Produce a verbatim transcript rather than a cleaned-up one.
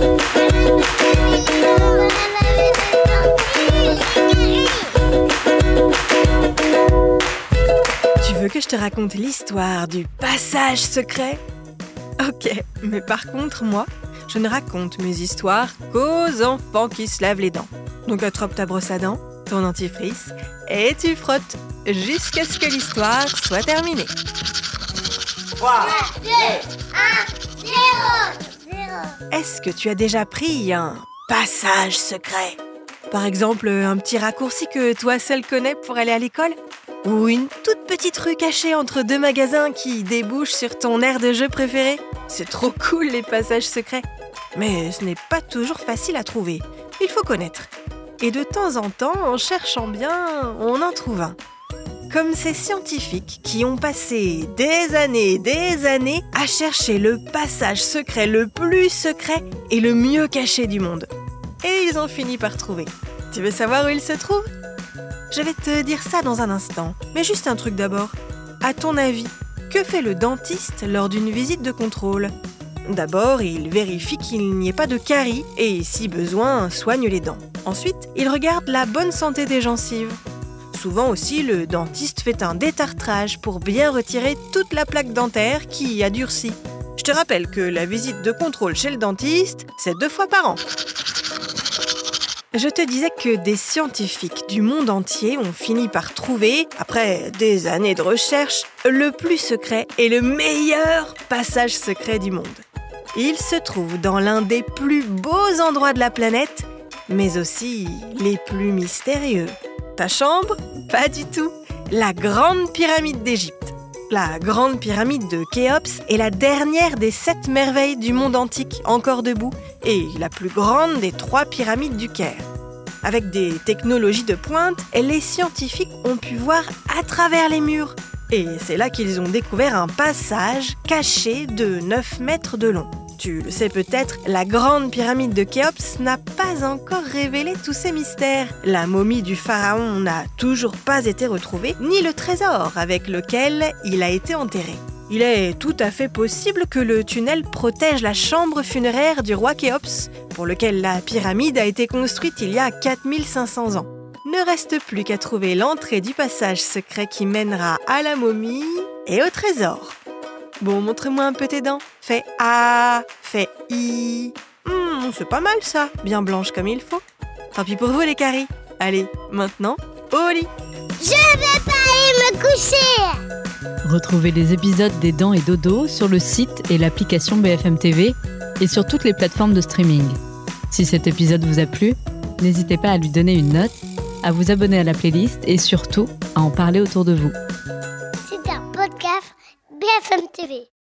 Tu veux que je te raconte l'histoire du passage secret ? Ok, mais par contre, moi, je ne raconte mes histoires qu'aux enfants qui se lavent les dents. Donc attrape ta brosse à dents, ton dentifrice, et tu frottes jusqu'à ce que l'histoire soit terminée. trois, deux, un, zéro. Est-ce que tu as déjà pris un passage secret ? Par exemple, un petit raccourci que toi seul connais pour aller à l'école ? Ou une toute petite rue cachée entre deux magasins qui débouche sur ton aire de jeu préféré ? C'est trop cool les passages secrets. Mais ce n'est pas toujours facile à trouver. Il faut connaître. Et de temps en temps, en cherchant bien, on en trouve un. Comme ces scientifiques qui ont passé des années et des années à chercher le passage secret le plus secret et le mieux caché du monde. Et ils ont fini par trouver. Tu veux savoir où il se trouve ? Je vais te dire ça dans un instant, mais juste un truc d'abord. À ton avis, que fait le dentiste lors d'une visite de contrôle ? D'abord, il vérifie qu'il n'y ait pas de caries et, si besoin, soigne les dents. Ensuite, il regarde la bonne santé des gencives. Souvent aussi, le dentiste fait un détartrage pour bien retirer toute la plaque dentaire qui a durci. Je te rappelle que la visite de contrôle chez le dentiste, c'est deux fois par an. Je te disais que des scientifiques du monde entier ont fini par trouver, après des années de recherche, le plus secret et le meilleur passage secret du monde. Il se trouve dans l'un des plus beaux endroits de la planète, mais aussi les plus mystérieux. Ta chambre ? Pas du tout. La Grande Pyramide d'Égypte. La Grande Pyramide de Khéops est la dernière des sept merveilles du monde antique encore debout et la plus grande des trois pyramides du Caire. Avec des technologies de pointe, les scientifiques ont pu voir à travers les murs. Et c'est là qu'ils ont découvert un passage caché de neuf mètres de long. Tu le sais peut-être, la Grande Pyramide de Khéops n'a pas encore révélé tous ses mystères. La momie du pharaon n'a toujours pas été retrouvée, ni le trésor avec lequel il a été enterré. Il est tout à fait possible que le tunnel protège la chambre funéraire du roi Khéops, pour lequel la pyramide a été construite il y a quatre mille cinq cents ans. Ne reste plus qu'à trouver l'entrée du passage secret qui mènera à la momie et au trésor. Bon, montre-moi un peu tes dents. Fais A, fais I. Hmm, c'est pas mal ça, bien blanche comme il faut. Tant pis pour vous les caries. Allez, maintenant, au lit. Je vais pas aller me coucher. Retrouvez les épisodes des Dents et Dodo sur le site et l'application B F M T V et sur toutes les plateformes de streaming. Si cet épisode vous a plu, n'hésitez pas à lui donner une note, à vous abonner à la playlist et surtout à en parler autour de vous. C'est un podcast B F M T V.